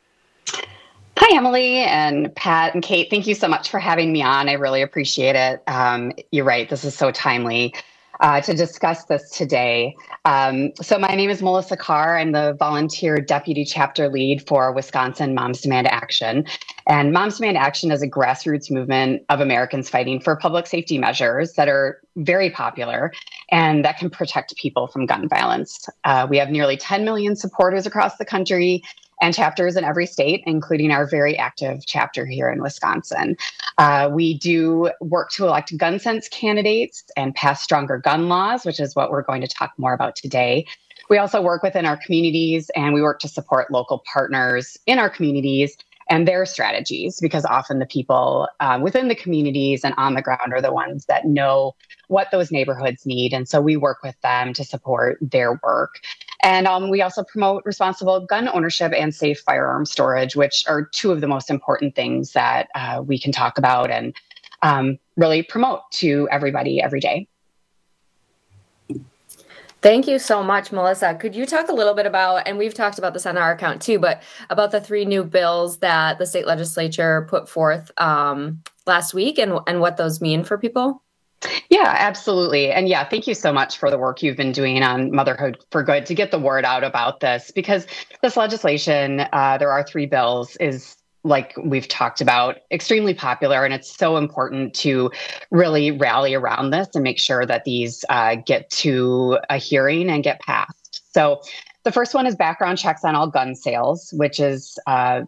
Hi, Emily and Pat and Kate. Thank you so much for having me on. I really appreciate it. You're right. This is so timely to discuss this today. So my name is Melissa Carr. I'm the volunteer deputy chapter lead for Wisconsin Moms Demand Action. And Moms Demand Action is a grassroots movement of Americans fighting for public safety measures that are very popular and that can protect people from gun violence. We have nearly 10 million supporters across the country and chapters in every state, including our very active chapter here in Wisconsin. We do work to elect gun sense candidates and pass stronger gun laws, which is what we're going to talk more about today. We also work within our communities, and we work to support local partners in our communities and their strategies, because often the people within the communities and on the ground are the ones that know what those neighborhoods need. And so we work with them to support their work. And we also promote responsible gun ownership and safe firearm storage, which are two of the most important things that we can talk about and really promote to everybody every day. Thank you so much, Melissa. Could you talk a little bit about, and we've talked about this on our account too, but about the 3 new bills that the state legislature put forth last week and what those mean for people? Yeah, absolutely. And yeah, thank you so much for the work you've been doing on Motherhood for Good to get the word out about this, because this legislation, there are 3 bills, is, like we've talked about, extremely popular. And it's so important to really rally around this and make sure that these get to a hearing and get passed. So the first one is background checks on all gun sales, which is a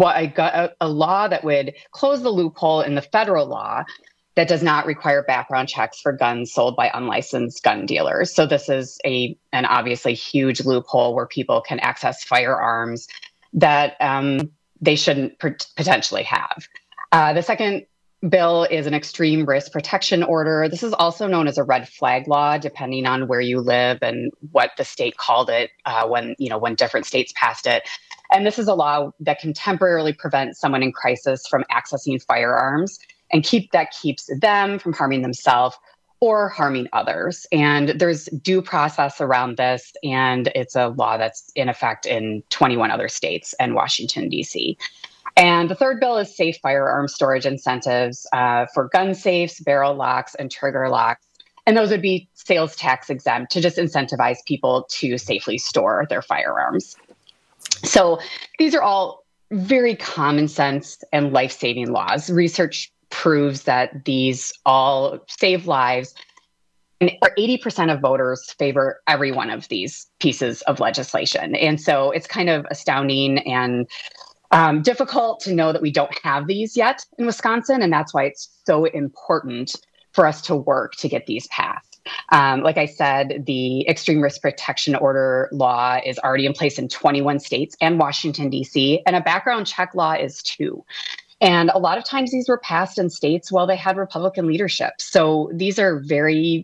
law that would close the loophole in the federal law that does not require background checks for guns sold by unlicensed gun dealers. So this is an obviously huge loophole where people can access firearms that they shouldn't potentially have. The second bill is an extreme risk protection order. This is also known as a red flag law, depending on where you live and what the state called it when different states passed it. And this is a law that can temporarily prevent someone in crisis from accessing firearms and keeps them from harming themselves or harming others. And there's due process around this, and it's a law that's in effect in 21 other states and Washington, D.C. And the third bill is safe firearm storage incentives for gun safes, barrel locks, and trigger locks. And those would be sales tax exempt to just incentivize people to safely store their firearms. So these are all very common sense and life-saving laws. Research proves that these all save lives, and 80% of voters favor every one of these pieces of legislation. And so it's kind of astounding and difficult to know that we don't have these yet in Wisconsin, and that's why it's so important for us to work to get these passed. Like I said, the extreme risk protection order law is already in place in 21 states and Washington, D.C., and a background check law is too. And a lot of times these were passed in states while they had Republican leadership. So these are very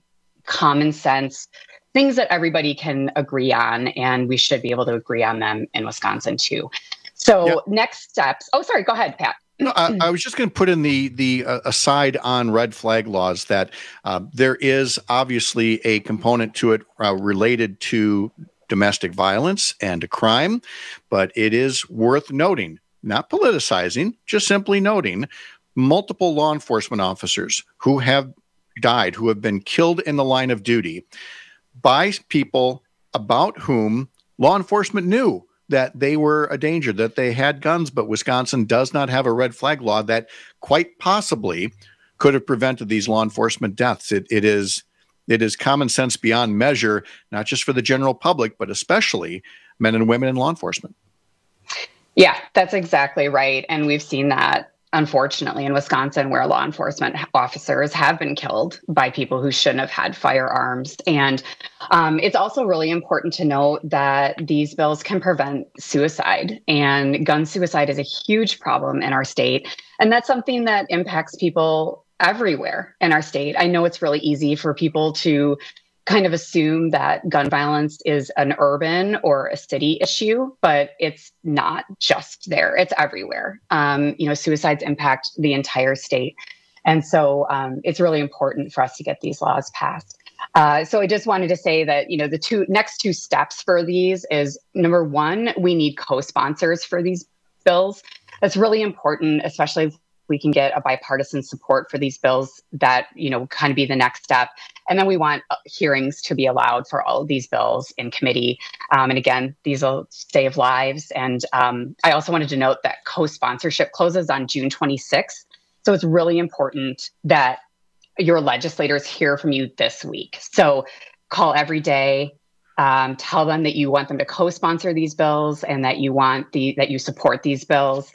common sense things that everybody can agree on, and we should be able to agree on them in Wisconsin too. So next steps. Oh, sorry. Go ahead, Pat. No, I was just going to put in the aside on red flag laws that there is obviously a component to it related to domestic violence and to crime, but it is worth noting, not politicizing, just simply noting multiple law enforcement officers who have died, who have been killed in the line of duty by people about whom law enforcement knew that they were a danger, that they had guns, but Wisconsin does not have a red flag law that quite possibly could have prevented these law enforcement deaths. It is common sense beyond measure, not just for the general public, but especially men and women in law enforcement. Yeah, that's exactly right. And we've seen that, unfortunately, in Wisconsin, where law enforcement officers have been killed by people who shouldn't have had firearms. And it's also really important to note that these bills can prevent suicide. And gun suicide is a huge problem in our state. And that's something that impacts people everywhere in our state. I know it's really easy for people to kind of assume that gun violence is an urban or a city issue, but it's not just there. It's everywhere. Suicides impact the entire state. And so it's really important for us to get these laws passed. So I just wanted to say that, the next two steps for these is, number one, we need co-sponsors for these bills. That's really important, especially if we can get a bipartisan support for these bills. That, kind of be the next step. And then we want hearings to be allowed for all of these bills in committee. And again, these will save lives. And I also wanted to note that co-sponsorship closes on June 26th. So it's really important that your legislators hear from you this week. So call every day, tell them that you want them to co-sponsor these bills and that you support these bills.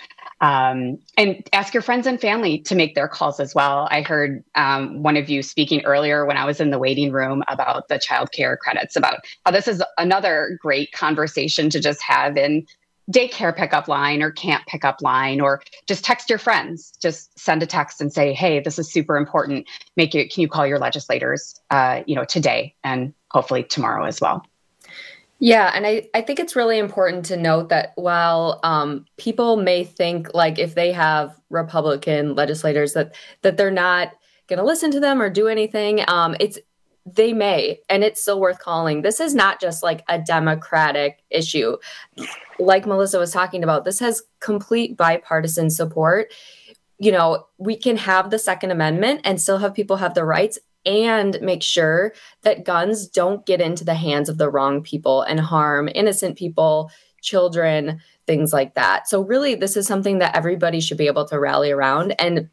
And ask your friends and family to make their calls as well. I heard one of you speaking earlier when I was in the waiting room about the child care credits, about how this is another great conversation to just have in daycare pickup line or camp pickup line, or just text your friends. Just send a text and say, hey, this is super important. Can you call your legislators, today and hopefully tomorrow as well. Yeah, and I think it's really important to note that while people may think like if they have Republican legislators that they're not going to listen to them or do anything, they may, and it's still worth calling. This is not just like a Democratic issue. Like Melissa was talking about, this has complete bipartisan support. We can have the Second Amendment and still have people have the rights, and make sure that guns don't get into the hands of the wrong people and harm innocent people, children, things like that. So really, this is something that everybody should be able to rally around. And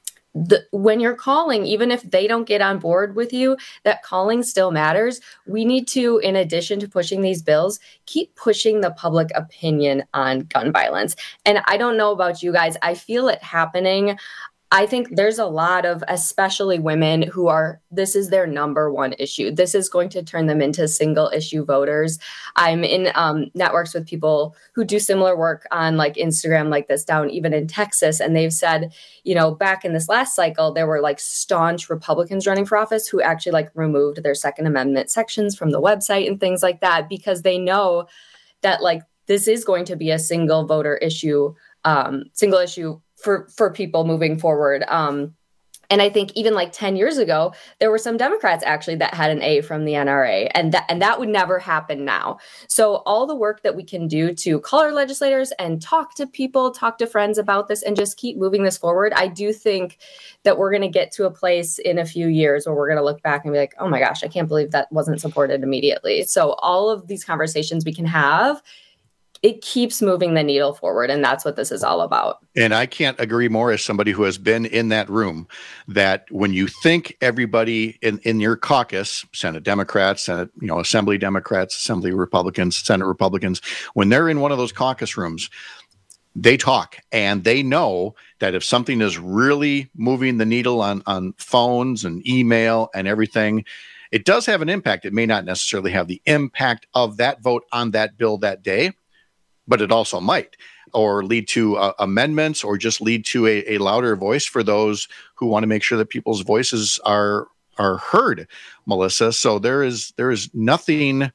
when you're calling, even if they don't get on board with you, that calling still matters. We need to, in addition to pushing these bills, keep pushing the public opinion on gun violence. And I don't know about you guys, I feel it happening. I think there's a lot of, especially women, this is their number one issue. This is going to turn them into single issue voters. I'm in networks with people who do similar work on like Instagram like this down even in Texas. And they've said, back in this last cycle, there were like staunch Republicans running for office who actually like removed their Second Amendment sections from the website and things like that, because they know that like this is going to be a single voter issue, single issue for people moving forward. And I think even like 10 years ago, there were some Democrats actually that had an A from the NRA, and that would never happen now. So all the work that we can do to call our legislators and talk to people, talk to friends about this, and just keep moving this forward, I do think that we're going to get to a place in a few years where we're going to look back and be like, oh my gosh, I can't believe that wasn't supported immediately. So all of these conversations we can have, it keeps moving the needle forward. And that's what this is all about. And I can't agree more as somebody who has been in that room, that when you think everybody in your caucus, Senate Democrats, Senate, Assembly Democrats, Assembly Republicans, Senate Republicans, when they're in one of those caucus rooms, they talk and they know that if something is really moving the needle on phones and email and everything, it does have an impact. It may not necessarily have the impact of that vote on that bill that day, but it also might, or lead to amendments, or just lead to a louder voice for those who want to make sure that people's voices are are heard, Melissa. So there is nothing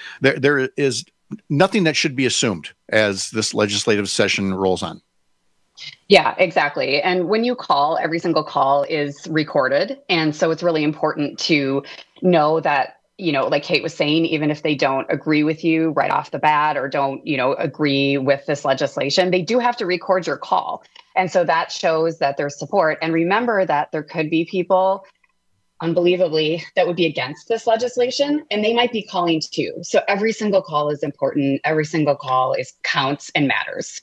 that should be assumed as this legislative session rolls on. Yeah, exactly. And when you call, every single call is recorded. And so it's really important to know that, like Kate was saying, even if they don't agree with you right off the bat or don't, agree with this legislation, they do have to record your call. And so that shows that there's support. And remember that there could be people, unbelievably, that would be against this legislation, and they might be calling too. So every single call is important. Every single call counts and matters.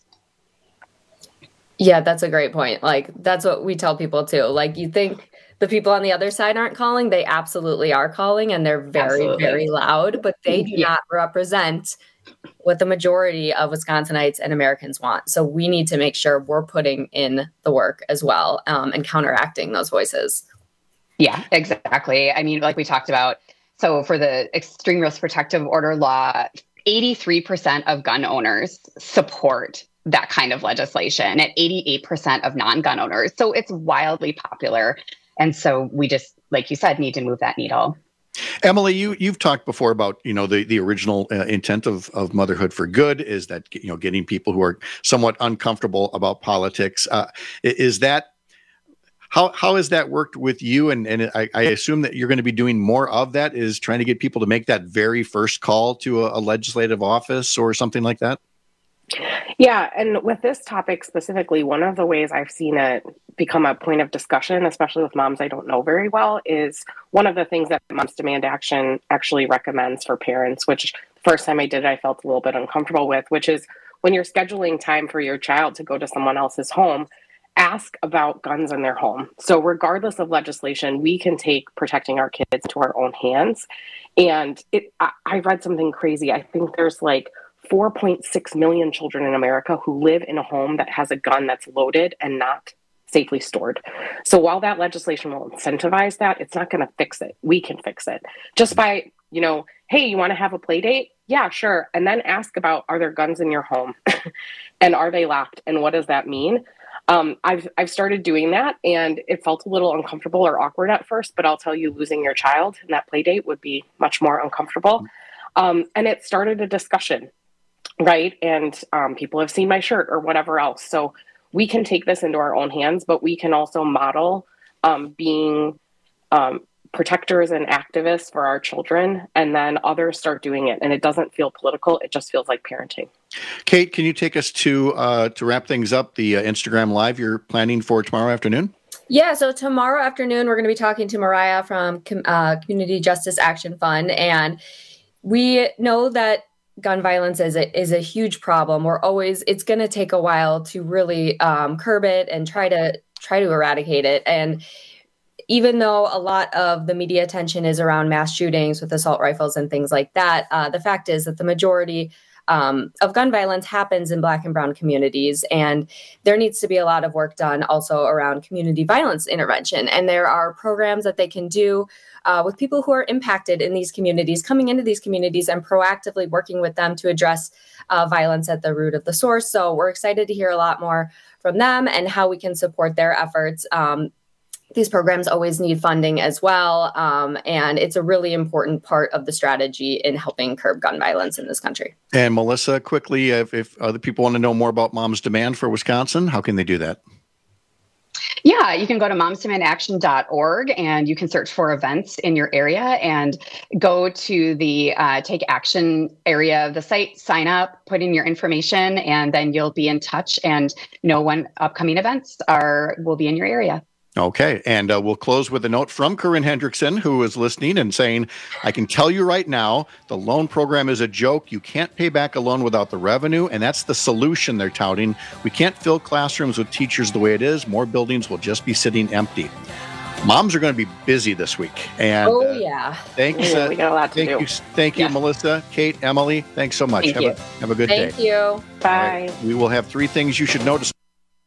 Yeah, that's a great point. Like, that's what we tell people too. Like, you think the people on the other side aren't calling, they absolutely are calling, and they're very, very loud, but they do not represent what the majority of Wisconsinites and Americans want. So we need to make sure we're putting in the work as well, and counteracting those voices. Yeah, exactly. I mean, like we talked about, so for the extreme risk protective order law, 83% of gun owners support that kind of legislation, and 88% of non-gun owners. So it's wildly popular. And so we just, like you said, need to move that needle. Emily, you've talked before about, the original intent of Motherhood for Good is that, getting people who are somewhat uncomfortable about politics. Is that, how has that worked with you? And I assume that you're going to be doing more of that, is trying to get people to make that very first call to a legislative office or something like that? Yeah, and with this topic specifically, one of the ways I've seen it become a point of discussion, especially with moms I don't know very well, is one of the things that Moms Demand Action actually recommends for parents, which the first time I did it, I felt a little bit uncomfortable with, which is when you're scheduling time for your child to go to someone else's home, ask about guns in their home. So regardless of legislation, we can take protecting our kids into our own hands. And I read something crazy. I think there's like 4.6 million children in America who live in a home that has a gun that's loaded and not safely stored. So while that legislation will incentivize that, it's not going to fix it. We can fix it just by, hey, you want to have a play date? Yeah, sure. And then ask about, are there guns in your home and are they locked? And what does that mean? I've started doing that, and it felt a little uncomfortable or awkward at first, but I'll tell you, losing your child in that play date would be much more uncomfortable. And it started a discussion. Right. And people have seen my shirt or whatever else. So we can take this into our own hands, but we can also model being protectors and activists for our children. And then others start doing it. And it doesn't feel political. It just feels like parenting. Kate, can you take us to wrap things up, the Instagram Live you're planning for tomorrow afternoon? Yeah, so tomorrow afternoon, we're going to be talking to Mariah from Community Justice Action Fund. And we know that gun violence is a huge problem. It's going to take a while to really curb it and try to eradicate it. And even though a lot of the media attention is around mass shootings with assault rifles and things like that, the fact is that the majority of gun violence happens in Black and brown communities. And there needs to be a lot of work done also around community violence intervention. And there are programs that they can do with people who are impacted in these communities, coming into these communities and proactively working with them to address violence at the root of the source. So we're excited to hear a lot more from them and how we can support their efforts. These programs always need funding as well. And it's a really important part of the strategy in helping curb gun violence in this country. And Melissa, quickly, if other people want to know more about Moms Demand for Wisconsin, how can they do that? Yeah, you can go to momsdemandaction.org and you can search for events in your area and go to the Take Action area of the site, sign up, put in your information, and then you'll be in touch and know when upcoming events will be in your area. Okay, and we'll close with a note from Corinne Hendrickson, who is listening and saying, I can tell you right now, the loan program is a joke. You can't pay back a loan without the revenue, and that's the solution they're touting. We can't fill classrooms with teachers the way it is. More buildings will just be sitting empty. Moms are going to be busy this week. And, thanks. We got a lot to do. Thank you, Melissa, Kate, Emily. Thanks so much. Have a good day. Thank you. Bye. Right. We will have 3 things you should know to.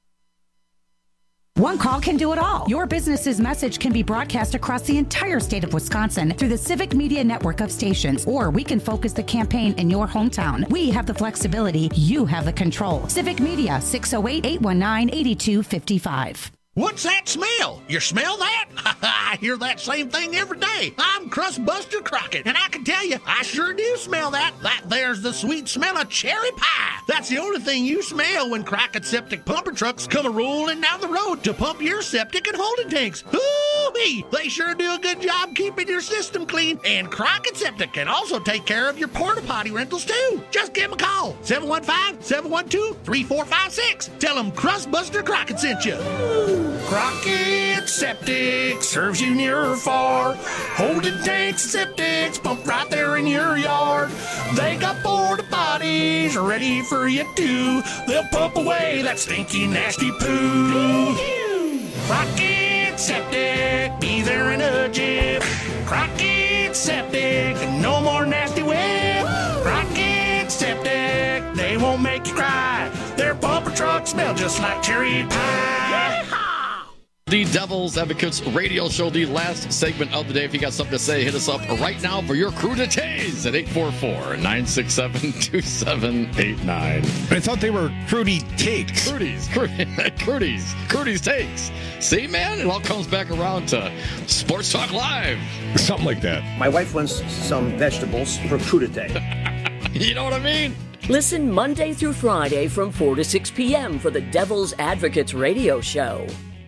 One call can do it all. Your business's message can be broadcast across the entire state of Wisconsin through the Civic Media network of stations, or we can focus the campaign in your hometown. We have the flexibility. You have the control. Civic Media, 608-819-8255. What's that smell? You smell that? I hear that same thing every day. I'm Crustbuster Crockett, and I can tell you, I sure do smell that. That there's the sweet smell of cherry pie. That's the only thing you smell when Crockett Septic pumper trucks come a-rolling down the road to pump your septic and holding tanks. Hoo-wee! They sure do a good job keeping your system clean, and Crockett Septic can also take care of your porta potty rentals too. Just give them a call, 715-712-3456. Tell them Crustbuster Crockett sent you. Crockett Septic serves you near or far. Holding tanks and septics pumped right there in your yard. They got porta potties ready for you too. They'll pump away that stinky, nasty poo. Crockett Septic, be there in a jiff. Crockett Septic, no more nasty whip. Crockett Septic, they won't make you cry. Their pumper trucks smell just like cherry pie. The Devil's Advocates radio show, the last segment of the day. If you got something to say, hit us up right now for your crudités at 844-967-2789. I thought they were Crudy Takes. Crudy's Takes. See, man, it all comes back around to Sports Talk Live. Something like that. My wife wants some vegetables for crudité. You know what I mean? Listen Monday through Friday from 4 to 6 p.m. for the Devil's Advocates radio show.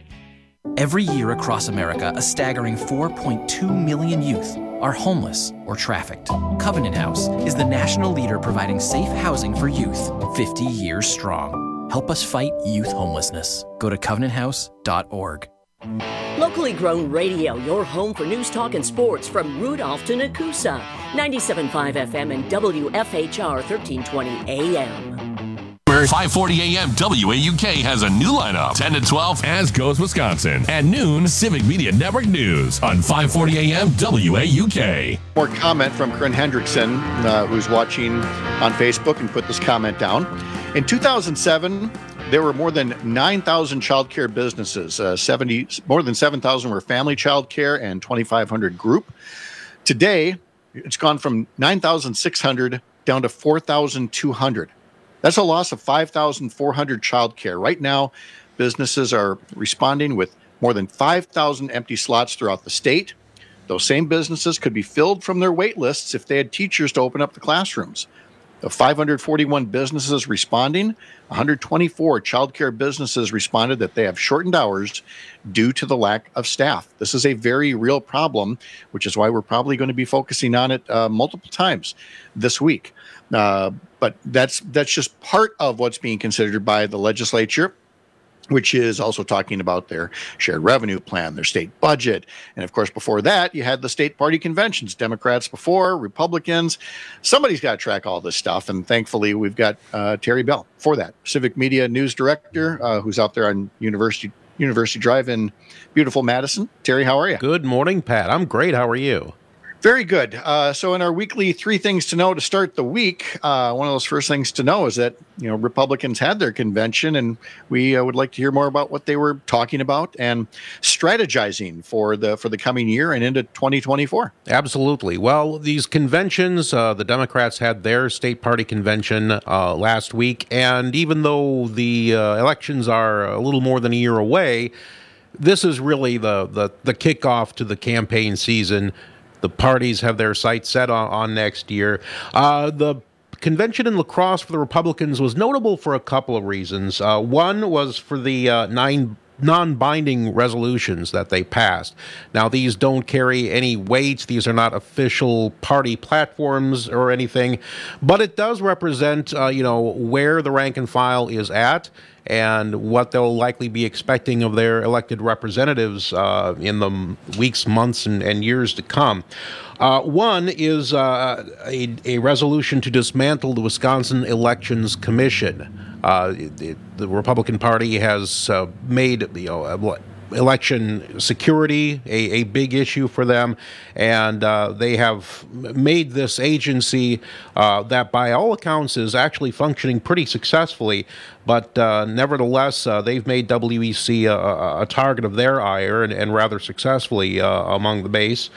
Every year across America, a staggering 4.2 million youth are homeless or trafficked. Covenant House is the national leader providing safe housing for youth, 50 years strong. Help us fight youth homelessness. Go to covenanthouse.org. Locally grown radio, your home for news, talk, and sports from Rudolph to Nakusa. 97.5 FM and WFHR 1320 AM. 540 AM WAUK has a new lineup. 10 to 12, As Goes Wisconsin. At noon, Civic Media Network News on 540 AM WAUK. More comment from Corinne Hendrickson, who's watching on Facebook and put this comment down. In 2007, there were more than 9,000 childcare businesses. More than 7,000 were family childcare and 2,500 group. Today, it's gone from 9,600 down to 4,200. That's a loss of 5,400 childcare. Right now, businesses are responding with more than 5,000 empty slots throughout the state. Those same businesses could be filled from their wait lists if they had teachers to open up the classrooms. Of 541 businesses responding, 124 childcare businesses responded that they have shortened hours due to the lack of staff. This is a very real problem, which is why we're probably going to be focusing on it multiple times this week. But that's just part of what's being considered by the legislature, which is also talking about their shared revenue plan, their state budget. And of course, before that, you had the state party conventions, Democrats before, Republicans. Somebody's got to track all this stuff. And thankfully, we've got Terry Bell for that, Civic Media News Director, who's out there on University Drive in beautiful Madison. Terry, how are you? Good morning, Pat. I'm great. How are you? Very good. So in our weekly 3 things to know to start the week, one of those first things to know is that, Republicans had their convention, and we would like to hear more about what they were talking about and strategizing for the coming year and into 2024. Absolutely. Well, these conventions, the Democrats had their state party convention last week, and even though the elections are a little more than a year away, this is really the kickoff to the campaign season. The parties have their sights set on next year. The convention in La Crosse for the Republicans was notable for a couple of reasons. One was for the 9 non-binding resolutions that they passed. Now, these don't carry any weight. These are not official party platforms or anything, but it does represent, where the rank and file is at and what they'll likely be expecting of their elected representatives in the weeks, months, and years to come. One is a resolution to dismantle the Wisconsin Elections Commission. The Republican Party has made election security a big issue for them, and they have made this agency that by all accounts is actually functioning pretty successfully. But nevertheless, they've made WEC a target of their ire, and rather successfully among the base.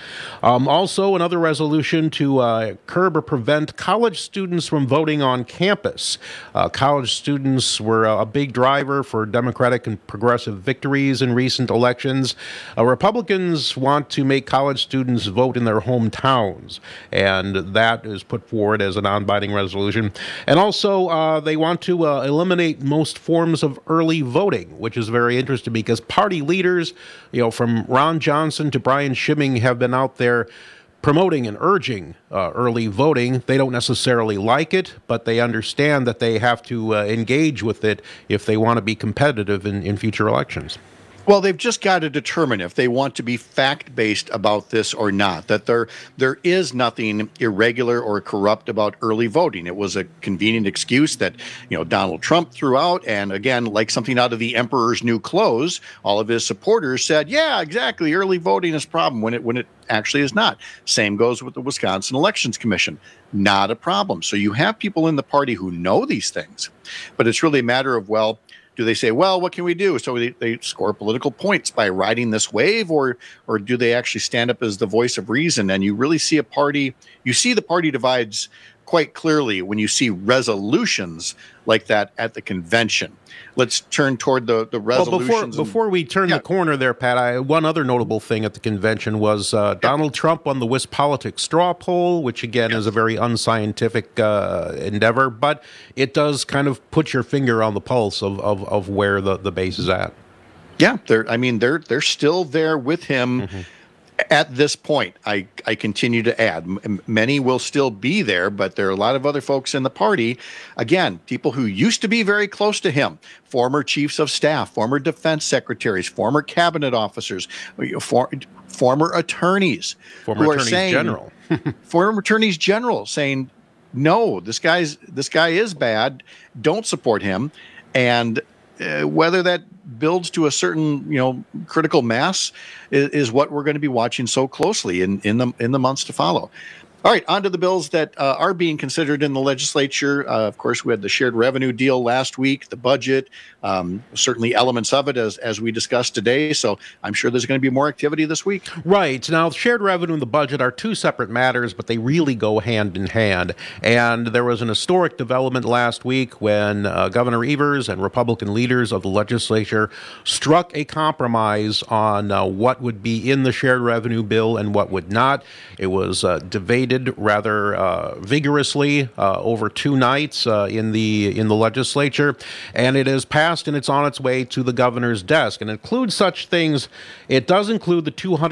Also, another resolution to curb or prevent college students from voting on campus. College students were a big driver for Democratic and progressive victories in recent elections. Republicans want to make college students vote in their hometowns, and that is put forward as a non-binding resolution. And also, they want to eliminate most forms of early voting, which is very interesting because party leaders, from Ron Johnson to Brian Schimming, have been out there promoting and urging early voting. They don't necessarily like it, but they understand that they have to engage with it if they want to be competitive in future elections. Well, they've just got to determine if they want to be fact-based about this or not, that there is nothing irregular or corrupt about early voting. It was a convenient excuse that, Donald Trump threw out. And again, like something out of the Emperor's New Clothes, all of his supporters said, yeah, exactly, early voting is a problem when it actually is not. Same goes with the Wisconsin Elections Commission. Not a problem. So you have people in the party who know these things, but it's really a matter of, do they say, well, what can we do? So they score political points by riding this wave, or do they actually stand up as the voice of reason? And you really see the party divides quite clearly when you see resolutions like that at the convention. Let's turn toward the resolutions. Well, before we turn the corner there, Pat, one other notable thing at the convention was Donald Trump won the WisPolitics straw poll, which again is a very unscientific endeavor, but it does kind of put your finger on the pulse of where the base is at. Yeah, they're still there with him. Mm-hmm. At this point, I continue to add, many will still be there, but there are a lot of other folks in the party, again, people who used to be very close to him, former chiefs of staff, former defense secretaries, former cabinet officers, former attorneys, former attorneys general saying, no, this guy is bad, don't support him. And whether that builds to a certain critical mass is what we're going to be watching so closely in the months to follow. All right, on to the bills that are being considered in the legislature. Of course, we had the shared revenue deal last week, the budget, certainly elements of it as we discussed today. So I'm sure there's going to be more activity this week. Right. Now, shared revenue and the budget are two separate matters, but they really go hand in hand. And there was an historic development last week when Governor Evers and Republican leaders of the legislature struck a compromise on what would be in the shared revenue bill and what would not. It was debated rather vigorously over 2 nights in the legislature, and it is passed and it's on its way to the governor's desk. And it includes such things. It does include the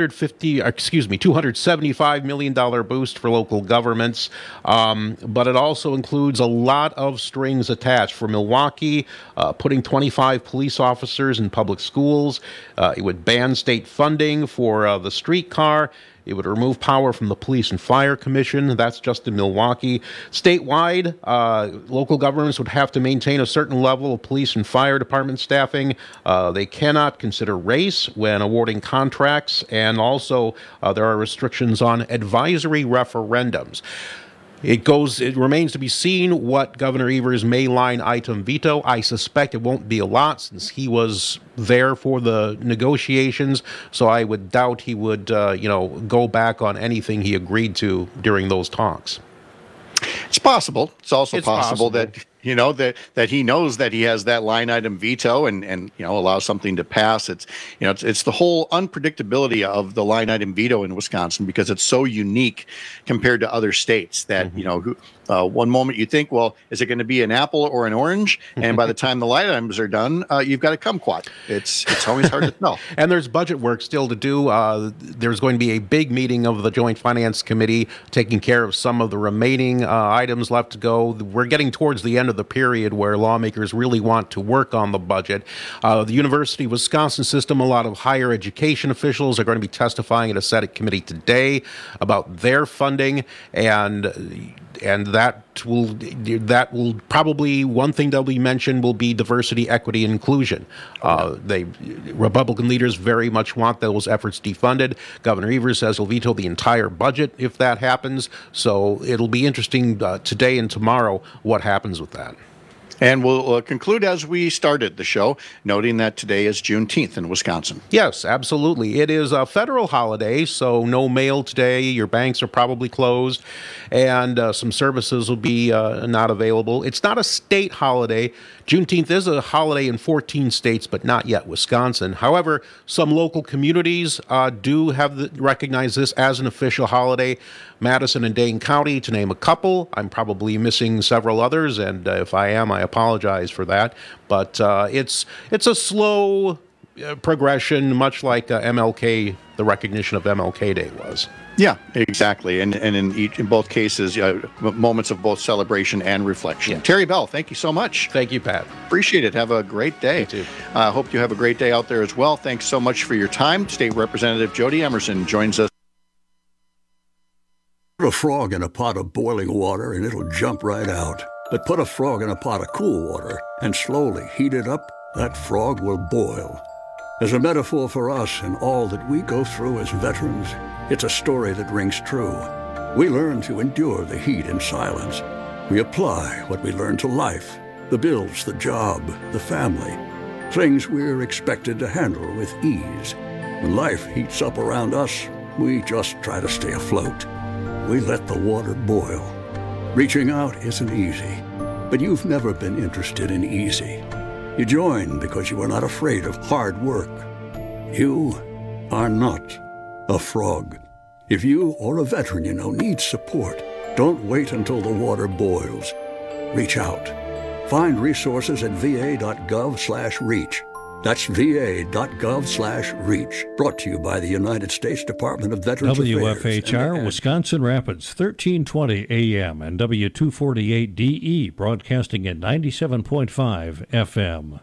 $275 million boost for local governments, but it also includes a lot of strings attached for Milwaukee, putting 25 police officers in public schools. It would ban state funding for the streetcar. It would remove power from the Police and Fire Commission. That's just in Milwaukee. Statewide, local governments would have to maintain a certain level of police and fire department staffing. They cannot consider race when awarding contracts, and also there are restrictions on advisory referendums. It remains to be seen what Governor Evers may line item veto. I suspect it won't be a lot since he was there for the negotiations, so I would doubt he would, go back on anything he agreed to during those talks. It's possible. It's also possible that that he knows that he has that line item veto and allows something to pass. It's the whole unpredictability of the line item veto in Wisconsin because it's so unique compared to other states that one moment you think, well, is it going to be an apple or an orange? And by the time the line items are done, you've got a kumquat. It's always hard to tell. And there's budget work still to do. There's going to be a big meeting of the Joint Finance Committee taking care of some of the remaining items left to go. We're getting towards the end of the period where lawmakers really want to work on the budget. The University of Wisconsin system, a lot of higher education officials are going to be testifying at a Senate committee today about their funding, and that will probably, one thing that'll be mentioned will be diversity, equity, and inclusion. Republican leaders very much want those efforts defunded. Governor Evers says he'll veto the entire budget if that happens. So it'll be interesting today and tomorrow what happens with that. And we'll conclude as we started the show, noting that today is Juneteenth in Wisconsin. Yes, absolutely. It is a federal holiday, so no mail today. Your banks are probably closed, and some services will be not available. It's not a state holiday. Juneteenth is a holiday in 14 states, but not yet Wisconsin. However, some local communities do recognize this as an official holiday. Madison and Dane County, to name a couple. I'm probably missing several others, and if I am, I apologize for that. But it's a slow progression, much like MLK, the recognition of MLK Day was. Yeah, exactly. And in both cases, moments of both celebration and reflection. Yeah. Terry Bell, thank you so much. Thank you, Pat. Appreciate it. Have a great day. You too. Hope you have a great day out there as well. Thanks so much for your time. State Representative Jody Emerson joins us. Put a frog in a pot of boiling water and it'll jump right out. But put a frog in a pot of cool water and slowly heat it up, that frog will boil. As a metaphor for us and all that we go through as veterans, it's a story that rings true. We learn to endure the heat in silence. We apply what we learn to life, the bills, the job, the family, things we're expected to handle with ease. When life heats up around us, we just try to stay afloat. We let the water boil. Reaching out isn't easy, but you've never been interested in easy. You join because you are not afraid of hard work. You are not a frog. If you or a veteran you know needs support, don't wait until the water boils. Reach out. Find resources at va.gov/reach. That's va.gov/reach. Brought to you by the United States Department of Veterans Affairs. WFHR, Wisconsin Rapids, 1320 AM and W248DE, broadcasting at 97.5 FM.